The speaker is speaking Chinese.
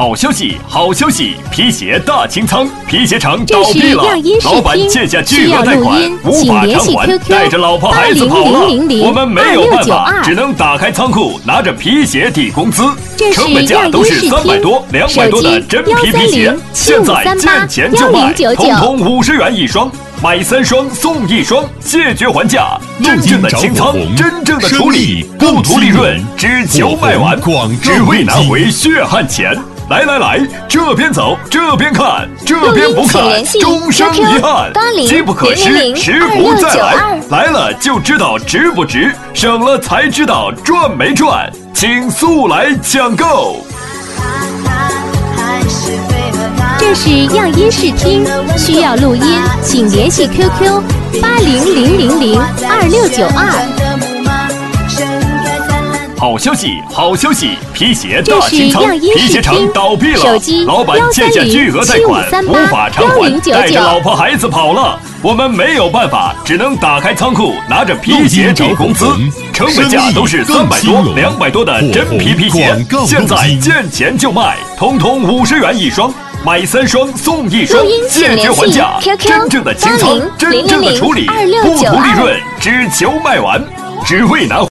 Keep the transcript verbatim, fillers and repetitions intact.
好消息，好消息！皮鞋大清仓，皮鞋厂倒闭了，老板欠下巨额贷款无法偿还，带着老婆孩子跑了。我们没有办法，只能打开仓库，拿着皮鞋抵工资。成本价都是三百多、两百多的真皮皮鞋，现在见钱就卖，统统五十元一双。买三双送一双，谢绝还价，真正的清仓，真正的处理，不图利润，只求卖完，只为拿回血汗钱。来来来，这边走，这边看，这边不看，终生遗憾。机不可失，时不再来，来了就知道值不值，省了才知道赚没赚，请速来抢购。 这是样音视听，需要录音，请联系 Q Q 八零零零零二六九二。 好消息，好消息！皮鞋大清仓，皮鞋厂倒闭了，老板欠下巨额贷款无法偿还，带着老婆孩子跑了。我们没有办法，只能打开仓库，拿着皮鞋抵工资。成本价都是三百多、两百多的真皮皮鞋，现在见钱就卖，统统五十元一双。买三双送一双，谢绝还价，真正的清仓，真正的处理，不图利润，只求卖完，只为拿。